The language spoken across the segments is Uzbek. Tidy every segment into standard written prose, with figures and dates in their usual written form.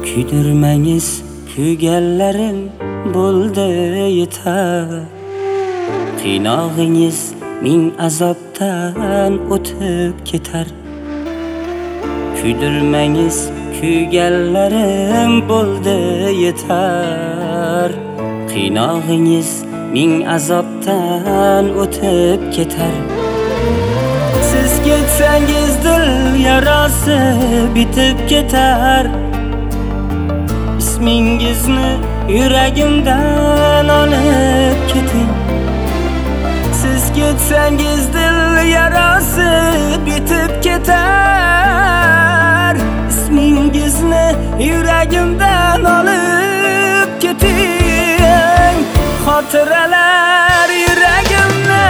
Kuydirmangiz kuyganlarim bo'ldi yetar. Qiynog'ingiz ming azobdan o'tib ketar. Kuydirmangiz kuyganlarim bo'ldi yetar. Qiynog'ingiz ming azobdan o'tib ketar. Siz ketsangiz dil yarasi bitib ketar. İsmingizni yuragimdan olib keting. Siz ketsangiz dil yarasi bitib ketar. İsmingizni yuragimdan olib keting. Xotiralar yuragimni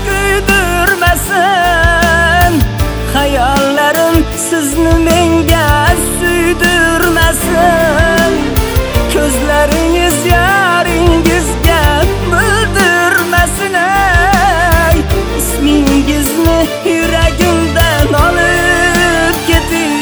kuydirmasin. Hayollarim sizni menga suydirmasin. Ko'zlaringiz yaringizga bildirmasin. Ey ismingizni yuragimdan olib keting.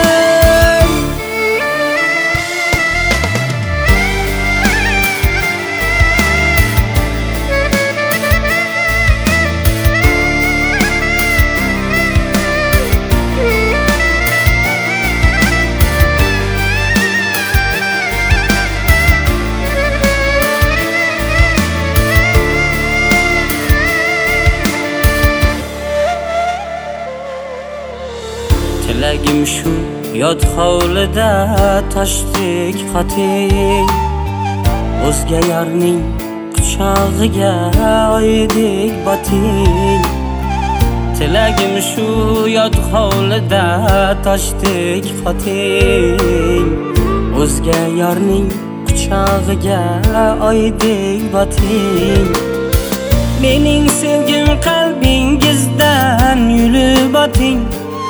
Tilagim shu yod hovlida toshdek xoting. O'zga yorning quchog'iga oydek boting. Tilagim shu yod hovlida toshdek xoting. O'zga yorning quchog'iga oydek boting. Mening sevgim qalbingizdan yulib oting.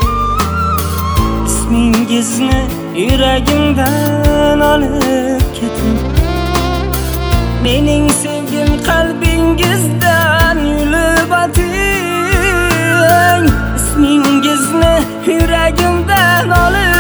İsmingizni yuragimdan olib keting. Mening sevgim qalbingizdan yulib oting. İsmingizni yuragimdan olib